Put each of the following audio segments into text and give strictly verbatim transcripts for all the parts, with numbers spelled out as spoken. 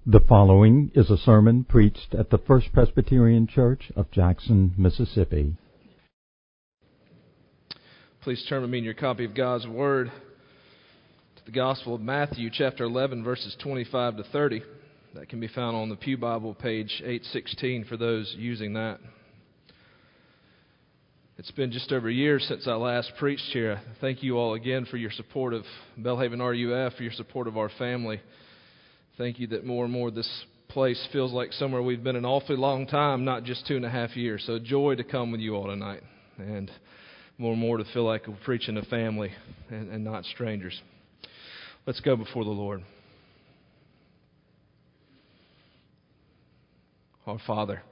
The following is a sermon preached at the First Presbyterian Church of Jackson, Mississippi. Please turn with me in your copy of God's Word to the Gospel of Matthew, chapter eleven, verses twenty-five to thirty. That can be found on the Pew Bible, page eight sixteen, for those using that. It's been just over a year since I last preached here. Thank you all again for your support of Belhaven R U F, for your support of our family. Thank you that more and more this place feels like somewhere we've been an awfully long time, not just two and a half years. So joy to come with you all tonight, and more and more to feel like we're preaching to family and, and not strangers. Let's go before the Lord. Our Father,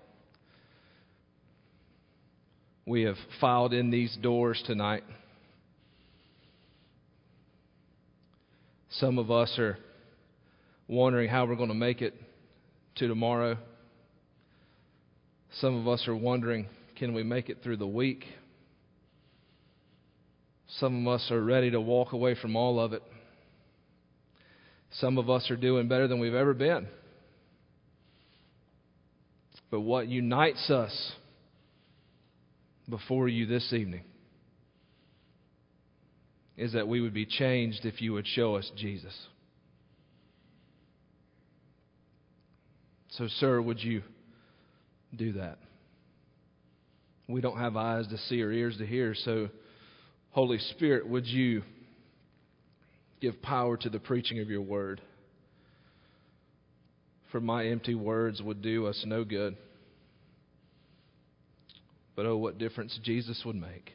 we have filed in these doors tonight. Some of us are wondering how we're going to make it to tomorrow. Some of us are wondering, can we make it through the week? Some of us are ready to walk away from all of it. Some of us are doing better than we've ever been. But what unites us before you this evening is that we would be changed if you would show us Jesus. So, sir, would you do that? We don't have eyes to see or ears to hear, so, Holy Spirit, would you give power to the preaching of your word? For my empty words would do us no good. But oh, what difference Jesus would make.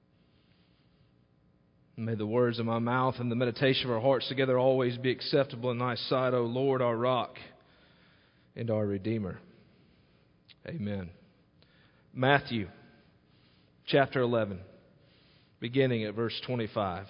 May the words of my mouth and the meditation of our hearts together always be acceptable in thy sight, O Lord, our rock and our Redeemer. Amen. Matthew chapter eleven, beginning at verse twenty-five.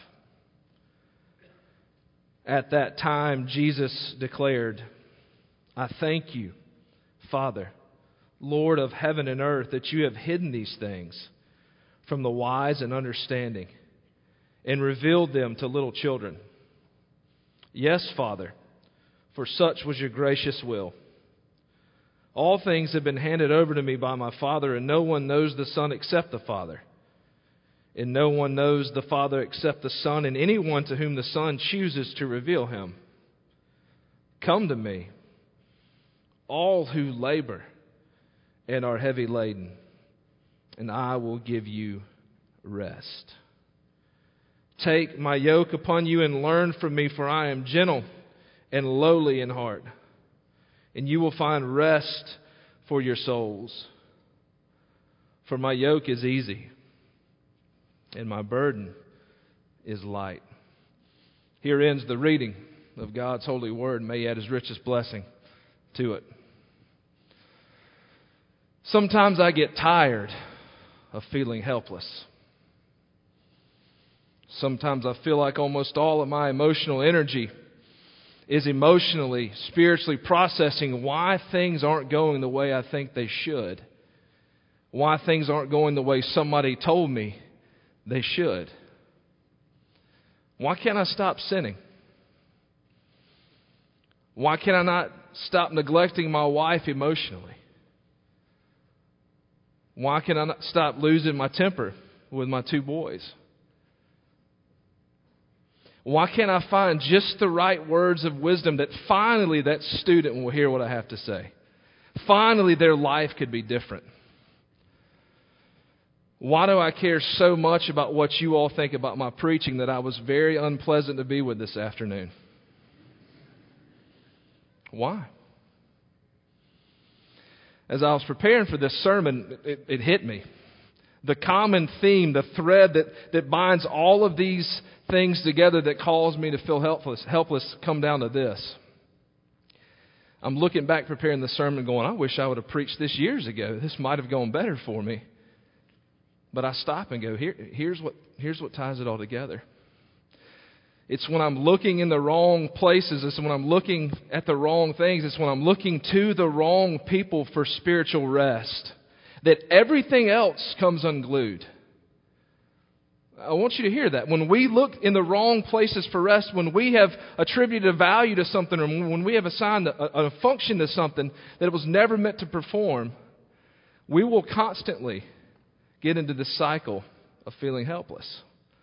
At that time Jesus declared, I thank you, Father, Lord of heaven and earth, that you have hidden these things from the wise and understanding and revealed them to little children. Yes, Father, for such was your gracious will. All things have been handed over to me by my Father, and no one knows the Son except the Father. And no one knows the Father except the Son, and anyone to whom the Son chooses to reveal him. Come to me, all who labor and are heavy laden, and I will give you rest. Take my yoke upon you and learn from me, for I am gentle and lowly in heart, and you will find rest for your souls. For my yoke is easy, and my burden is light. Here ends the reading of God's holy word. May He add His richest blessing to it. Sometimes I get tired of feeling helpless. Sometimes I feel like almost all of my emotional energy is emotionally, spiritually processing why things aren't going the way I think they should. Why things aren't going the way somebody told me they should. Why can't I stop sinning? Why can I not stop neglecting my wife emotionally? Why can I not stop losing my temper with my two boys? Why can't I find just the right words of wisdom that finally that student will hear what I have to say? Finally, their life could be different. Why do I care so much about what you all think about my preaching that I was very unpleasant to be with this afternoon? Why? As I was preparing for this sermon, it, it hit me. The common theme, the thread that, that binds all of these things together that cause me to feel helpless, helpless come down to this. I'm looking back preparing the sermon going, I wish I would have preached this years ago. This might have gone better for me. But I stop and go, Here, here's what, here's what ties it all together. It's when I'm looking in the wrong places. It's when I'm looking at the wrong things. It's when I'm looking to the wrong people for spiritual rest that everything else comes unglued. I want you to hear that. When we look in the wrong places for rest, when we have attributed a value to something, or when we have assigned a, a function to something that it was never meant to perform, we will constantly get into this cycle of feeling helpless.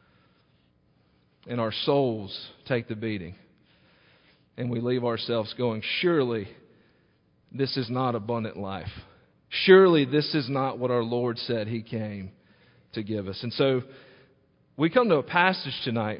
And our souls take the beating. And we leave ourselves going, surely this is not abundant life. Surely this is not what our Lord said He came to give us. And so we come to a passage tonight,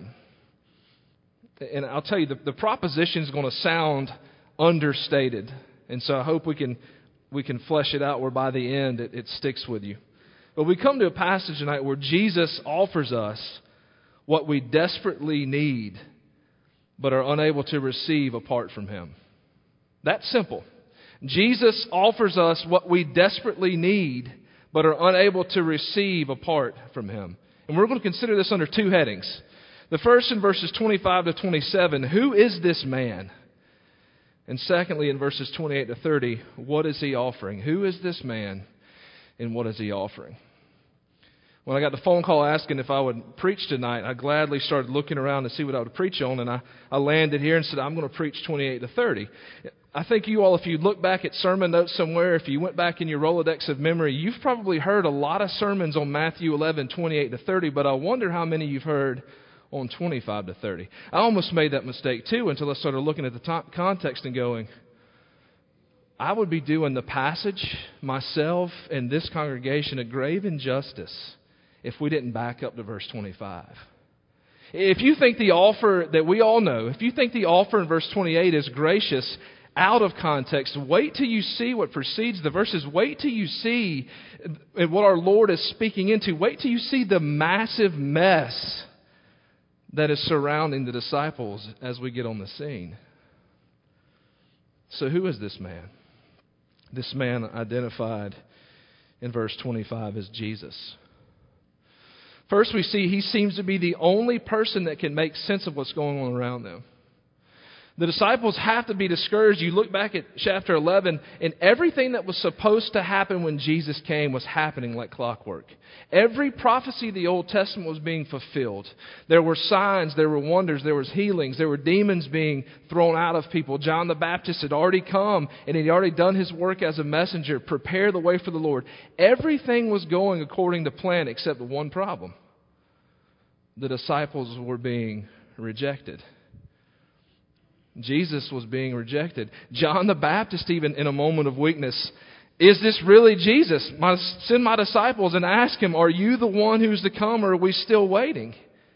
and I'll tell you, the, the proposition is going to sound understated. And so I hope we can we can flesh it out where by the end it, it sticks with you. But we come to a passage tonight where Jesus offers us what we desperately need but are unable to receive apart from Him. That's simple. Jesus offers us what we desperately need but are unable to receive apart from Him. And we're going to consider this under two headings. The first in verses twenty-five to twenty-seven, who is this man? And secondly, in verses twenty-eight to thirty, what is He offering? Who is this man and what is He offering? When I got the phone call asking if I would preach tonight, I gladly started looking around to see what I would preach on, and I, I landed here and said, I'm going to preach twenty-eight to thirty. I think you all, if you look back at sermon notes somewhere, if you went back in your Rolodex of memory, you've probably heard a lot of sermons on Matthew eleven, twenty-eight to thirty, but I wonder how many you've heard on twenty-five to thirty. I almost made that mistake too until I started looking at the to- context and going, I would be doing the passage, myself, and this congregation a grave injustice if we didn't back up to verse twenty-five. If you think the offer that we all know, if you think the offer in verse twenty-eight is gracious out of context, wait till you see what precedes the verses. Wait till you see what our Lord is speaking into. Wait till you see the massive mess that is surrounding the disciples as we get on the scene. So who is this man? This man identified in verse twenty-five as Jesus. First, we see he seems to be the only person that can make sense of what's going on around them. The disciples have to be discouraged. You look back at chapter eleven, and everything that was supposed to happen when Jesus came was happening like clockwork. Every prophecy of the Old Testament was being fulfilled. There were signs, there were wonders, there was healings, there were demons being thrown out of people. John the Baptist had already come, and he'd already done his work as a messenger, prepare the way for the Lord. Everything was going according to plan except one problem. The disciples were being rejected. Jesus was being rejected. John the Baptist, even in a moment of weakness, is this really Jesus? My, send my disciples and ask him, are you the one who's to come, or are we still waiting?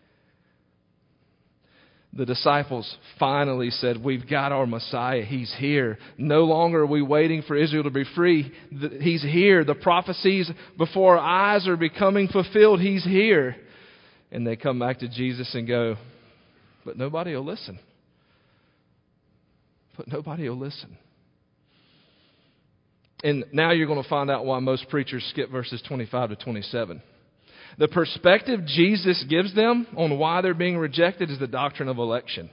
The disciples finally said, we've got our Messiah. He's here. No longer are we waiting for Israel to be free. He's here. The prophecies before our eyes are becoming fulfilled. He's here. And they come back to Jesus and go, but nobody will listen. But nobody will listen. And now you're going to find out why most preachers skip verses twenty-five to twenty-seven. The perspective Jesus gives them on why they're being rejected is the doctrine of election.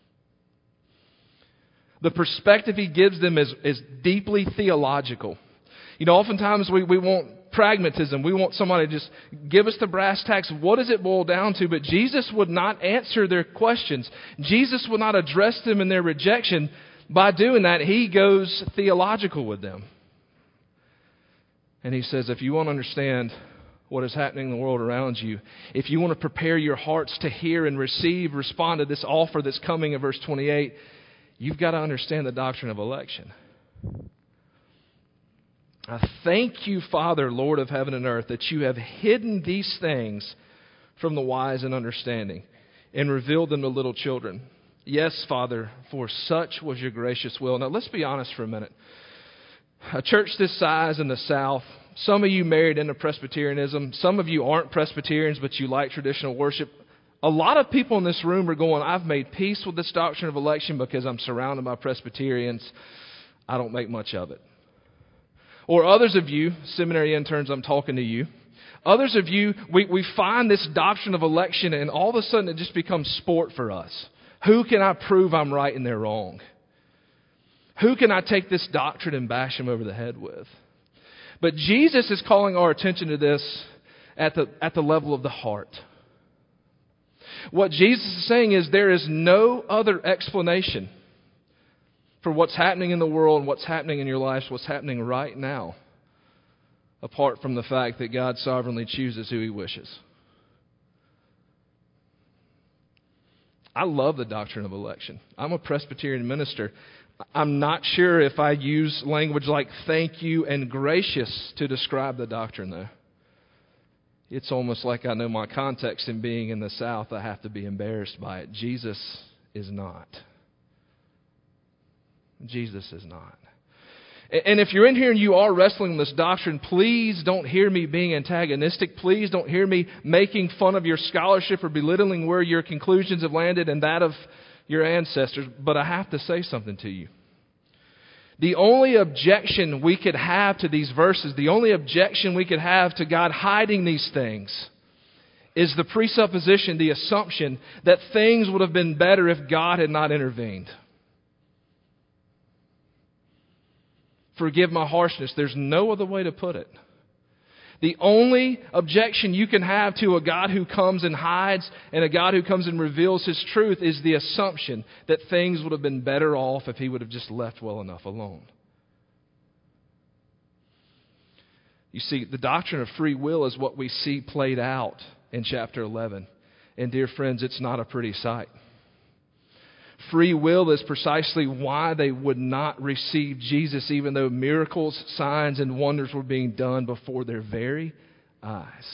The perspective He gives them is, is deeply theological. You know, oftentimes we, we want pragmatism. We want somebody to just give us the brass tacks. What does it boil down to? But Jesus would not answer their questions. Jesus would not address them in their rejection. By doing that, He goes theological with them. And He says, if you want to understand what is happening in the world around you, if you want to prepare your hearts to hear and receive, respond to this offer that's coming in verse twenty-eight, you've got to understand the doctrine of election. I thank you, Father, Lord of heaven and earth, that you have hidden these things from the wise and understanding and revealed them to little children. Yes, Father, for such was your gracious will. Now, let's be honest for a minute. A church this size in the South, some of you married into Presbyterianism, some of you aren't Presbyterians, but you like traditional worship. A lot of people in this room are going, I've made peace with this doctrine of election because I'm surrounded by Presbyterians. I don't make much of it. Or others of you, seminary interns, I'm talking to you. Others of you, we, we find this doctrine of election and all of a sudden it just becomes sport for us. Who can I prove I'm right and they're wrong? Who can I take this doctrine and bash them over the head with? But Jesus is calling our attention to this at the, at the level of the heart. What Jesus is saying is there is no other explanation for what's happening in the world and what's happening in your life, what's happening right now, apart from the fact that God sovereignly chooses who He wishes. I love the doctrine of election. I'm a Presbyterian minister. I'm not sure if I use language like thank you and gracious to describe the doctrine, though. It's almost like I know my context, in being in the South, I have to be embarrassed by it. Jesus is not. Jesus is not. And if you're in here and you are wrestling with this doctrine, please don't hear me being antagonistic. Please don't hear me making fun of your scholarship or belittling where your conclusions have landed and that of your ancestors. But I have to say something to you. The only objection we could have to these verses, the only objection we could have to God hiding these things, is the presupposition, the assumption that things would have been better if God had not intervened. Forgive my harshness. There's no other way to put it. The only objection you can have to a God who comes and hides and a God who comes and reveals His truth is the assumption that things would have been better off if He would have just left well enough alone. You see, the doctrine of free will is what we see played out in chapter eleven. And dear friends, it's not a pretty sight. Free will is precisely why they would not receive Jesus, even though miracles, signs, and wonders were being done before their very eyes.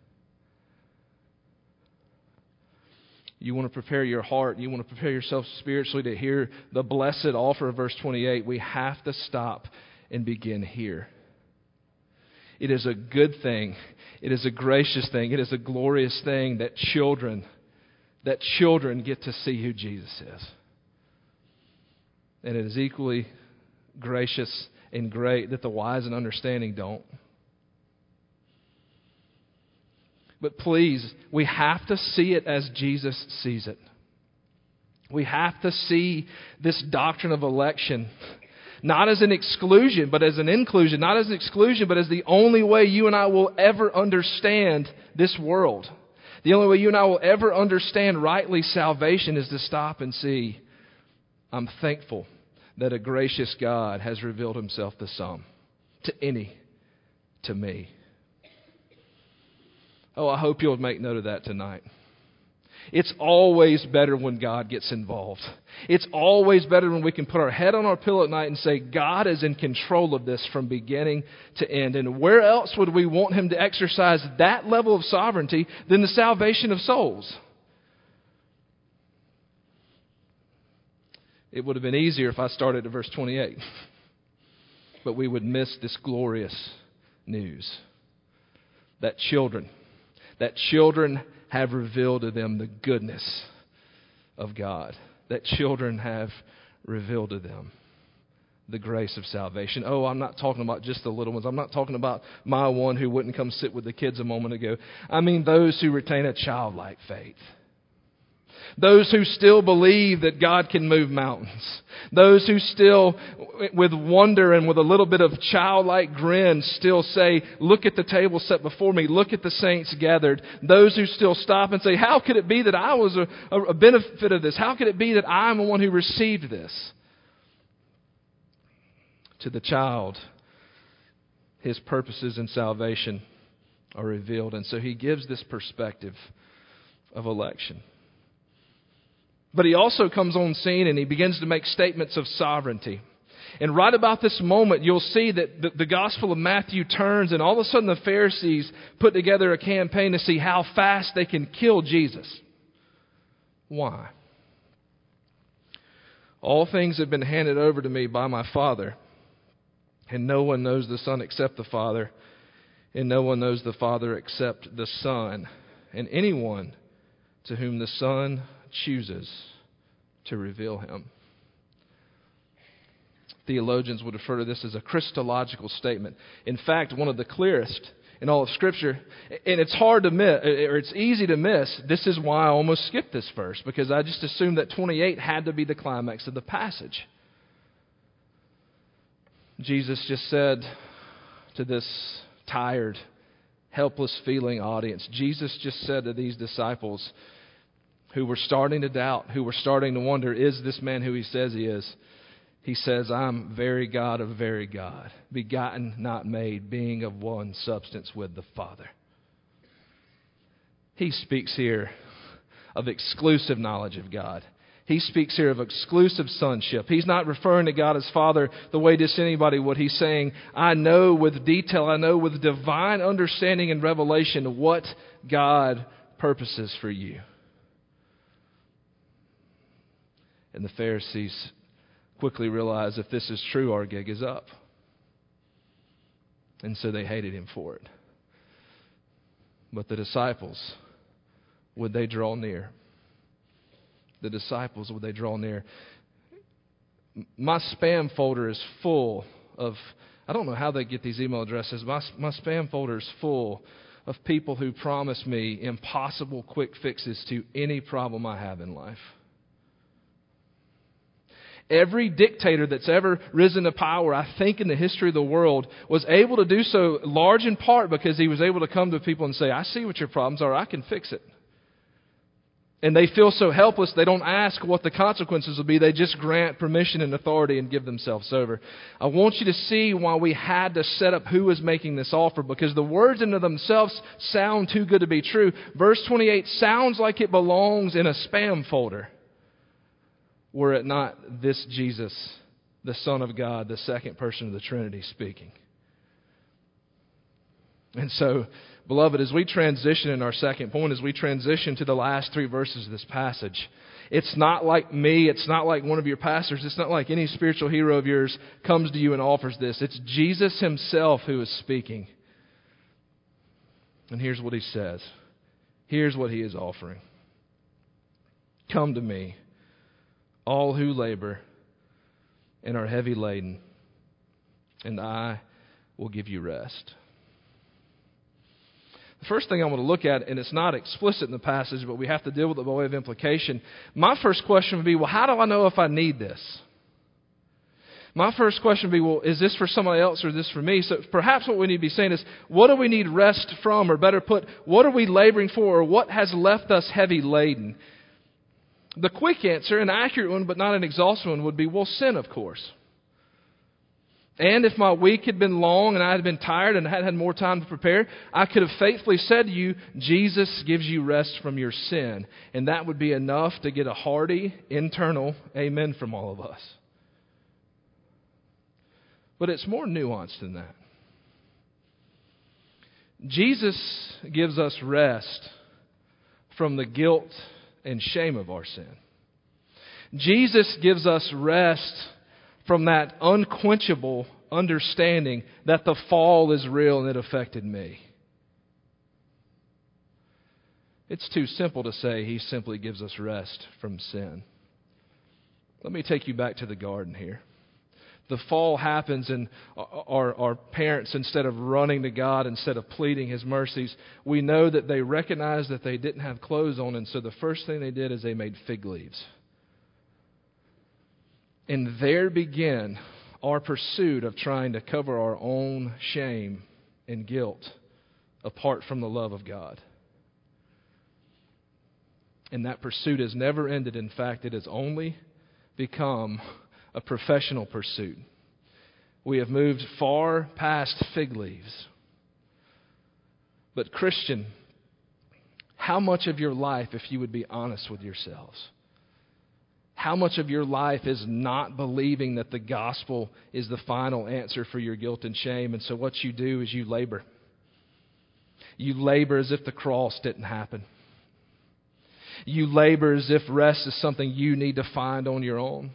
You want to prepare your heart, you want to prepare yourself spiritually to hear the blessed offer of verse twenty-eight. We have to stop and begin here. It is a good thing. It is a gracious thing. It is a glorious thing that children that children get to see who Jesus is. And it is equally gracious and great that the wise and understanding don't. But please, we have to see it as Jesus sees it. We have to see this doctrine of election not as an exclusion, but as an inclusion. Not as an exclusion, but as the only way you and I will ever understand this world. The only way you and I will ever understand rightly salvation is to stop and see, I'm thankful that a gracious God has revealed Himself to some, to any, to me. Oh, I hope you'll make note of that tonight. It's always better when God gets involved. It's always better when we can put our head on our pillow at night and say, God is in control of this from beginning to end. And where else would we want Him to exercise that level of sovereignty than the salvation of souls? It would have been easier if I started at verse twenty-eight. But we would miss this glorious news. That children, that children have revealed to them the goodness of God. That children have revealed to them the grace of salvation. Oh, I'm not talking about just the little ones. I'm not talking about my one who wouldn't come sit with the kids a moment ago. I mean those who retain a childlike faith. Those who still believe that God can move mountains. Those who still, with wonder and with a little bit of childlike grin, still say, look at the table set before me. Look at the saints gathered. Those who still stop and say, how could it be that I was a, a benefit of this? How could it be that I'm the one who received this? To the child, his purposes in salvation are revealed. And so he gives this perspective of election. But he also comes on scene and he begins to make statements of sovereignty. And right about this moment, you'll see that the, the Gospel of Matthew turns, and all of a sudden the Pharisees put together a campaign to see how fast they can kill Jesus. Why? All things have been handed over to me by my Father, and no one knows the Son except the Father, and no one knows the Father except the Son, and anyone to whom the Son chooses to reveal Him. Theologians would refer to this as a Christological statement. In fact, one of the clearest in all of Scripture, and it's hard to miss, or it's easy to miss. This is why I almost skipped this verse, because I just assumed that twenty-eight had to be the climax of the passage. Jesus just said to this tired, helpless feeling audience, Jesus just said to these disciples, who were starting to doubt, who were starting to wonder, is this man who he says he is? He says, I'm very God of very God, begotten, not made, being of one substance with the Father. He speaks here of exclusive knowledge of God. He speaks here of exclusive sonship. He's not referring to God as Father the way just anybody would. He's saying, I know with detail, I know with divine understanding and revelation what God purposes for you. And the Pharisees quickly realized if this is true, our gig is up. And so they hated him for it. But the disciples, would they draw near? The disciples, would they draw near? My spam folder is full of, I don't know how they get these email addresses. My, my spam folder is full of people who promise me impossible quick fixes to any problem I have in life. Every dictator that's ever risen to power, I think in the history of the world, was able to do so large in part because he was able to come to people and say, I see what your problems are, I can fix it. And they feel so helpless, they don't ask what the consequences will be. They just grant permission and authority and give themselves over. I want you to see why we had to set up who was making this offer, because the words in themselves sound too good to be true. Verse twenty-eight sounds like it belongs in a spam folder, were it not this Jesus, the Son of God, the second person of the Trinity speaking. And so, beloved, as we transition in our second point, as we transition to the last three verses of this passage, it's not like me, it's not like one of your pastors, it's not like any spiritual hero of yours comes to you and offers this. It's Jesus Himself who is speaking. And here's what He says. Here's what He is offering. Come to me, all who labor and are heavy laden, and I will give you rest. The first thing I want to look at, and it's not explicit in the passage, but we have to deal with it by way of implication. My first question would be, well, how do I know if I need this? My first question would be, well, is this for somebody else or is this for me? So perhaps what we need to be saying is, what do we need rest from? Or better put, what are we laboring for? Or what has left us heavy laden? The quick answer, an accurate one, but not an exhaustive one, would be, well, sin, of course. And if my week had been long and I had been tired and had had more time to prepare, I could have faithfully said to you, Jesus gives you rest from your sin. And that would be enough to get a hearty, internal amen from all of us. But it's more nuanced than that. Jesus gives us rest from the guilt and shame of our sin. Jesus gives us rest from that unquenchable understanding that the fall is real and it affected me. It's too simple to say He simply gives us rest from sin. Let me take you back to the garden here. The fall happens and our, our parents, instead of running to God, instead of pleading His mercies, we know that they recognized that they didn't have clothes on, and so the first thing they did is they made fig leaves. And there began our pursuit of trying to cover our own shame and guilt apart from the love of God. And that pursuit has never ended. In fact, it has only become a professional pursuit. We have moved far past fig leaves. But Christian, how much of your life, if you would be honest with yourselves, how much of your life is not believing that the gospel is the final answer for your guilt and shame? And so what you do is you labor. You labor as if the cross didn't happen. You labor as if rest is something you need to find on your own.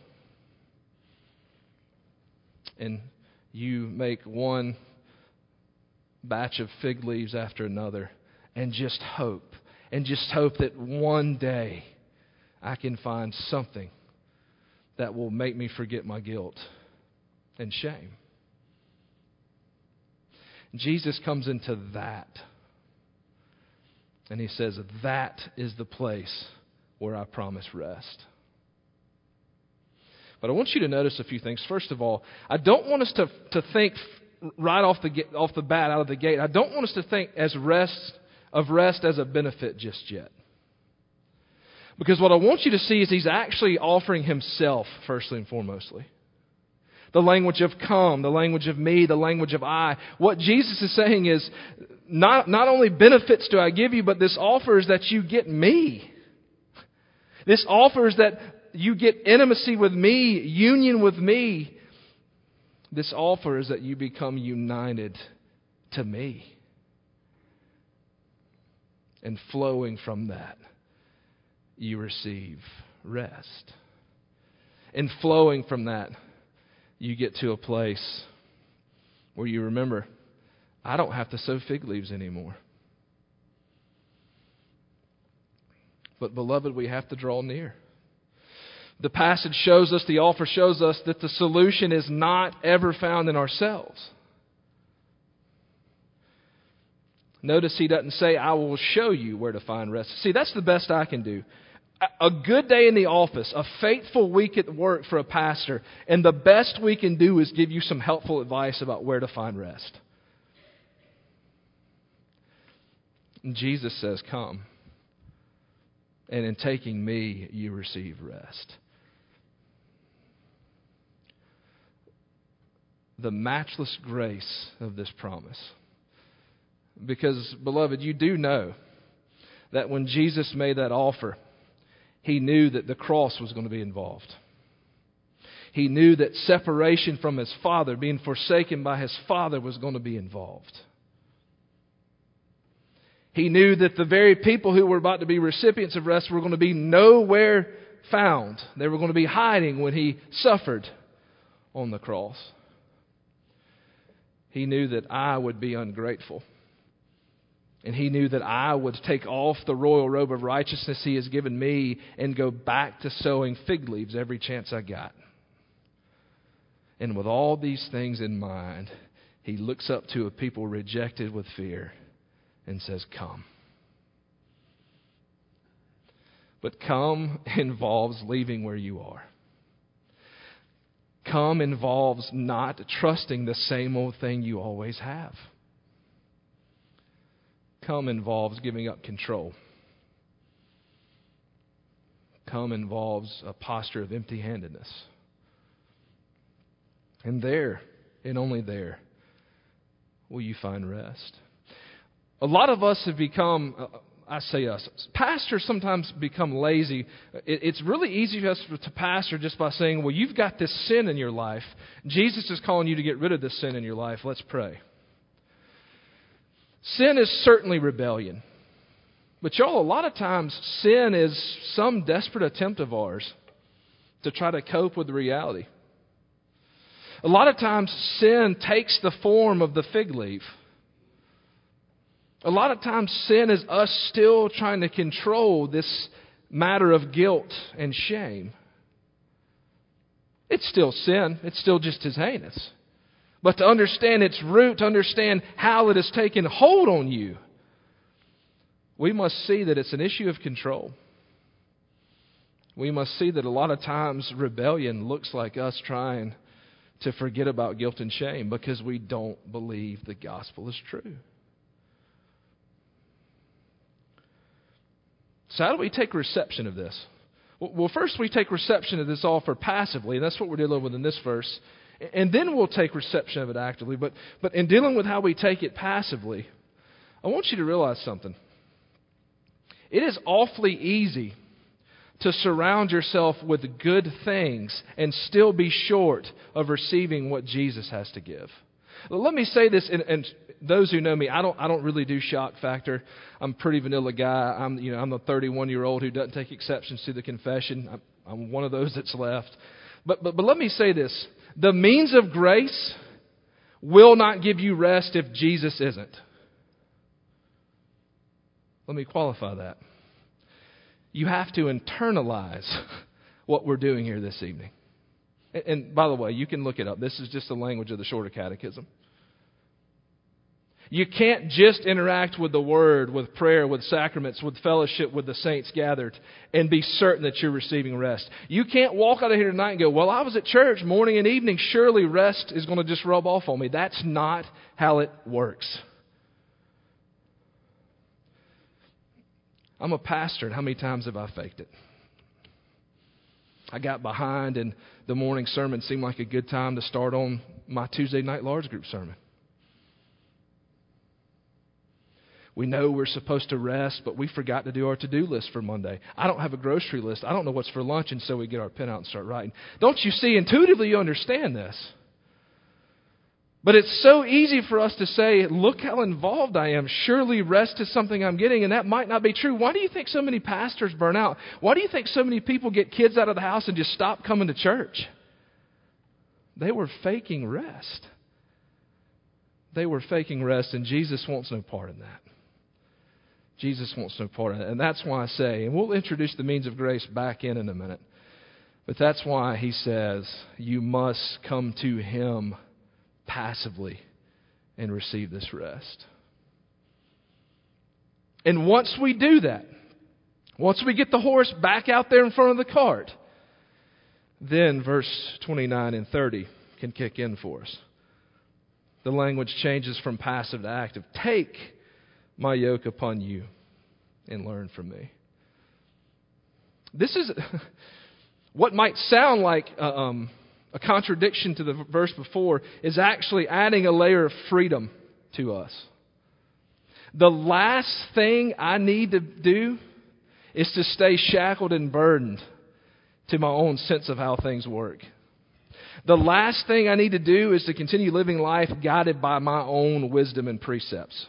And you make one batch of fig leaves after another and just hope, and just hope that one day I can find something that will make me forget my guilt and shame. Jesus comes into that. And He says, that is the place where I promise rest. But I want you to notice a few things. First of all, I don't want us to, to think right off the off the bat, out of the gate, I don't want us to think as rest of rest as a benefit just yet. Because what I want you to see is He's actually offering Himself, firstly and foremostly. The language of come, the language of me, the language of I. What Jesus is saying is, not, not only benefits do I give you, but this offers that you get me. This offers that you get intimacy with me, union with me. This offers that you become united to me. And flowing from that, you receive rest. And flowing from that, you get to a place where you remember, I don't have to sow fig leaves anymore. But beloved, we have to draw near. The passage shows us, the offer shows us that the solution is not ever found in ourselves. Notice he doesn't say, I will show you where to find rest. See, that's the best I can do. A good day in the office, a faithful week at work for a pastor, and the best we can do is give you some helpful advice about where to find rest. And Jesus says, come. And in taking me, you receive rest. The matchless grace of this promise. Because, beloved, you do know that when Jesus made that offer, He knew that the cross was going to be involved. He knew that separation from His Father, being forsaken by His Father, was going to be involved. He knew that the very people who were about to be recipients of rest were going to be nowhere found. They were going to be hiding when He suffered on the cross. He knew that I would be ungrateful. And He knew that I would take off the royal robe of righteousness He has given me and go back to sowing fig leaves every chance I got. And with all these things in mind, He looks up to a people rejected with fear and says, come. But come involves leaving where you are. Come involves not trusting the same old thing you always have. Come involves giving up control. Come involves a posture of empty-handedness. And there, and only there, will you find rest. A lot of us have become, I say us, pastors sometimes become lazy. It's really easy for us to pastor just by saying, well, you've got this sin in your life. Jesus is calling you to get rid of this sin in your life. Let's pray. Sin is certainly rebellion. But y'all, a lot of times sin is some desperate attempt of ours to try to cope with the reality. A lot of times sin takes the form of the fig leaf. A lot of times sin is us still trying to control this matter of guilt and shame. It's still sin. It's still just as heinous. But to understand its root, to understand how it has taken hold on you, we must see that it's an issue of control. We must see that a lot of times rebellion looks like us trying to forget about guilt and shame because we don't believe the gospel is true. So how do we take reception of this? Well, first we take reception of this offer passively, and that's what we're dealing with in this verse. And then we'll take reception of it actively. But, but in dealing with how we take it passively, I want you to realize something. It is awfully easy to surround yourself with good things and still be short of receiving what Jesus has to give. Let me say this, and, and those who know me, I don't, I don't really do shock factor. I'm a pretty vanilla guy. I'm, you know, I'm a thirty-one-year-old who doesn't take exceptions to the confession. I'm, I'm one of those that's left. But, but, but let me say this. The means of grace will not give you rest if Jesus isn't. Let me qualify that. You have to internalize what we're doing here this evening. And, and by the way, you can look it up. This is just the language of the Shorter Catechism. You can't just interact with the Word, with prayer, with sacraments, with fellowship, with the saints gathered, and be certain that you're receiving rest. You can't walk out of here tonight and go, well, I was at church morning and evening. Surely rest is going to just rub off on me. That's not how it works. I'm a pastor, and how many times have I faked it? I got behind, and the morning sermon seemed like a good time to start on my Tuesday night large group sermon. We know we're supposed to rest, but we forgot to do our to-do list for Monday. I don't have a grocery list. I don't know what's for lunch, and so we get our pen out and start writing. Don't you see? Intuitively, you understand this. But it's so easy for us to say, look how involved I am. Surely rest is something I'm getting, and that might not be true. Why do you think so many pastors burn out? Why do you think so many people get kids out of the house and just stop coming to church? They were faking rest. They were faking rest, and Jesus wants no part in that. Jesus wants no part in it. And that's why I say, and we'll introduce the means of grace back in in a minute, but that's why he says, you must come to him passively and receive this rest. And once we do that, once we get the horse back out there in front of the cart, then verse twenty-nine and thirty can kick in for us. The language changes from passive to active. Take my yoke upon you and learn from me. This is what might sound like uh, um, a contradiction to the verse before, is actually adding a layer of freedom to us. The last thing I need to do is to stay shackled and burdened to my own sense of how things work. The last thing I need to do is to continue living life guided by my own wisdom and precepts.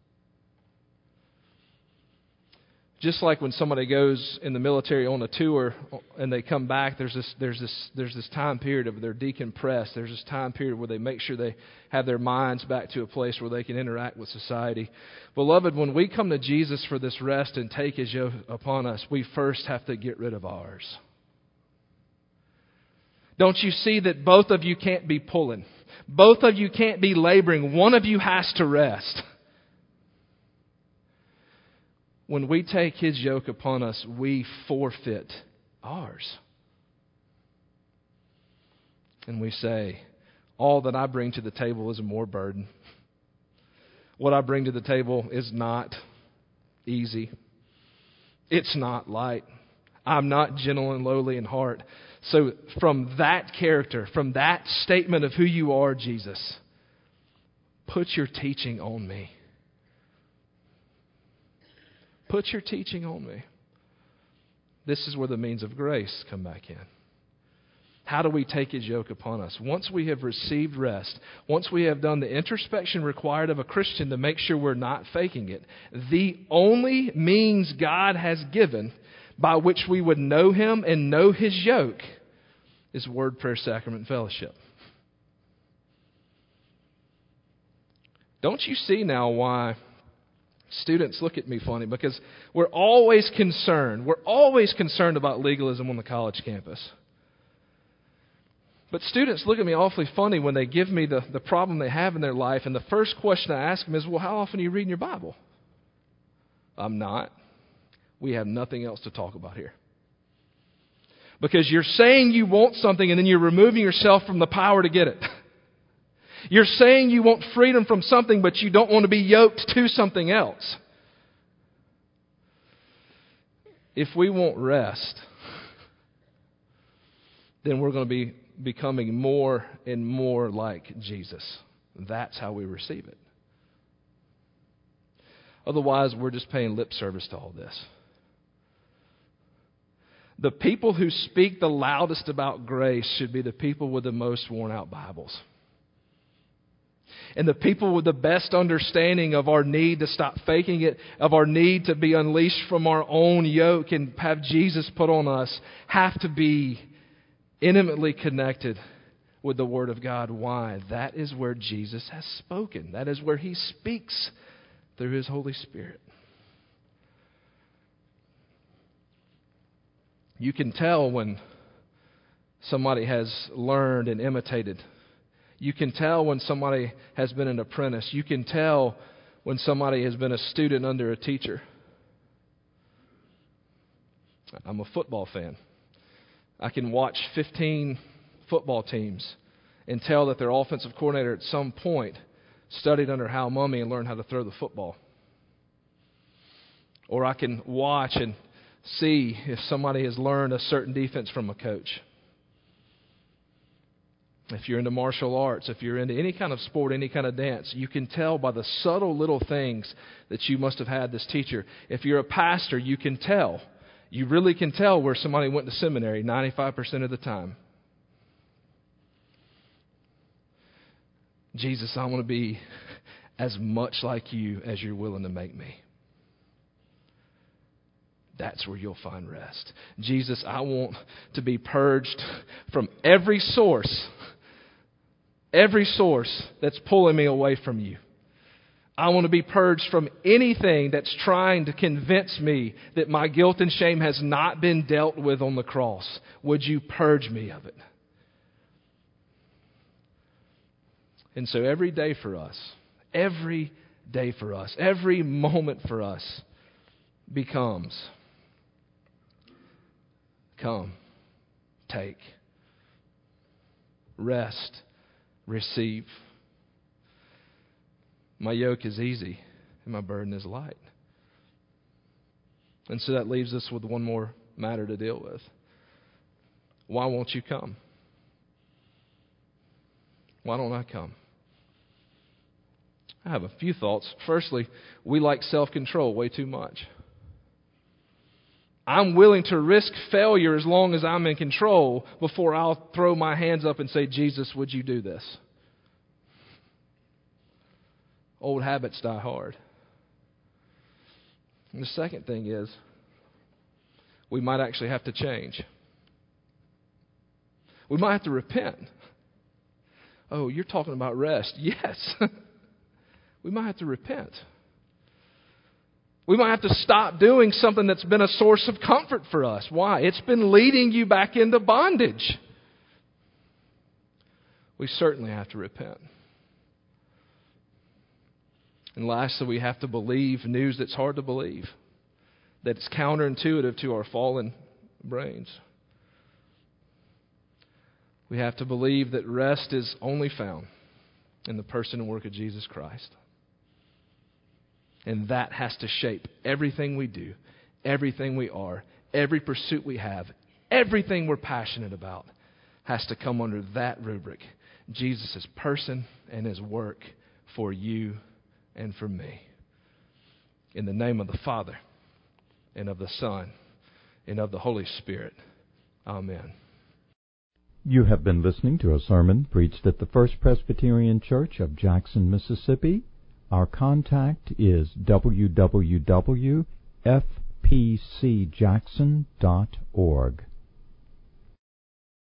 Just like when somebody goes in the military on a tour and they come back, there's this there's this there's this time period of they're decompressed. There's this time period where they make sure they have their minds back to a place where they can interact with society. Beloved, when we come to Jesus for this rest and take his yoke upon us, we first have to get rid of ours. Don't you see that both of you can't be pulling? Both of you can't be laboring. One of you has to rest. When we take his yoke upon us, we forfeit ours. And we say, all that I bring to the table is a more burden. What I bring to the table is not easy. It's not light. I'm not gentle and lowly in heart. So from that character, from that statement of who you are, Jesus, put your teaching on me. Put your teaching on me. This is where the means of grace come back in. How do we take his yoke upon us? Once we have received rest, once we have done the introspection required of a Christian to make sure we're not faking it, the only means God has given by which we would know him and know his yoke is word, prayer, sacrament, fellowship. Don't you see now why students look at me funny? Because we're always concerned. We're always concerned about legalism on the college campus. But students look at me awfully funny when they give me the, the problem they have in their life. And the first question I ask them is, well, how often are you reading your Bible? I'm not. We have nothing else to talk about here. Because you're saying you want something and then you're removing yourself from the power to get it. You're saying you want freedom from something, but you don't want to be yoked to something else. If we want rest, then we're going to be becoming more and more like Jesus. That's how we receive it. Otherwise, we're just paying lip service to all this. The people who speak the loudest about grace should be the people with the most worn out Bibles. And the people with the best understanding of our need to stop faking it, of our need to be unleashed from our own yoke and have Jesus put on us, have to be intimately connected with the Word of God. Why? That is where Jesus has spoken. That is where he speaks through his Holy Spirit. You can tell when somebody has learned and imitated. You can tell when somebody has been an apprentice. You can tell when somebody has been a student under a teacher. I'm a football fan. I can watch fifteen football teams and tell that their offensive coordinator at some point studied under Hal Mumme and learned how to throw the football. Or I can watch and see if somebody has learned a certain defense from a coach. If you're into martial arts, if you're into any kind of sport, any kind of dance, you can tell by the subtle little things that you must have had this teacher. If you're a pastor, you can tell. You really can tell where somebody went to seminary ninety-five percent of the time. Jesus, I want to be as much like you as you're willing to make me. That's where you'll find rest. Jesus, I want to be purged from every source, every source that's pulling me away from you. I want to be purged from anything that's trying to convince me that my guilt and shame has not been dealt with on the cross. Would you purge me of it? And so every day for us, every day for us, every moment for us becomes, come, take, rest, receive. My yoke is easy and my burden is light. And so that leaves us with one more matter to deal with. Why won't you come? Why don't I come? I have a few thoughts. Firstly, we like self-control way too much. I'm willing to risk failure as long as I'm in control before I'll throw my hands up and say, Jesus, would you do this? Old habits die hard. And the second thing is, we might actually have to change. We might have to repent. Oh, you're talking about rest. Yes. We might have to repent. We might have to stop doing something that's been a source of comfort for us. Why? It's been leading you back into bondage. We certainly have to repent. And lastly, we have to believe news that's hard to believe, that it's counterintuitive to our fallen brains. We have to believe that rest is only found in the person and work of Jesus Christ. And that has to shape everything we do, everything we are, every pursuit we have, everything we're passionate about has to come under that rubric. Jesus' person and His work for you and for me. In the name of the Father, and of the Son, and of the Holy Spirit. Amen. You have been listening to a sermon preached at the First Presbyterian Church of Jackson, Mississippi. Our contact is w w w dot f p c jackson dot org.